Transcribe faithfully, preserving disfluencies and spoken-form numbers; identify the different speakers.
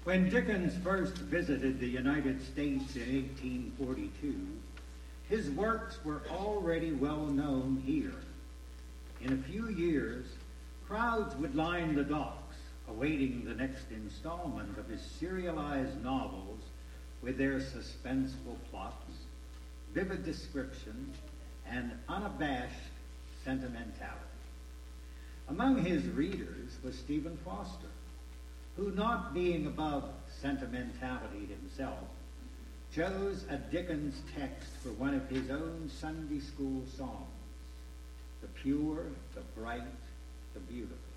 Speaker 1: When Dickens first visited the United States in eighteen forty-two, his works were already well known here. In a few years, crowds would line the docks, awaiting the next installment of his serialized novels with their suspenseful plots, vivid description, and unabashed sentimentality. Among his readers was Stephen Foster, who, not being above sentimentality himself, chose a Dickens text for one of his own Sunday school songs, the pure, the bright, the beautiful.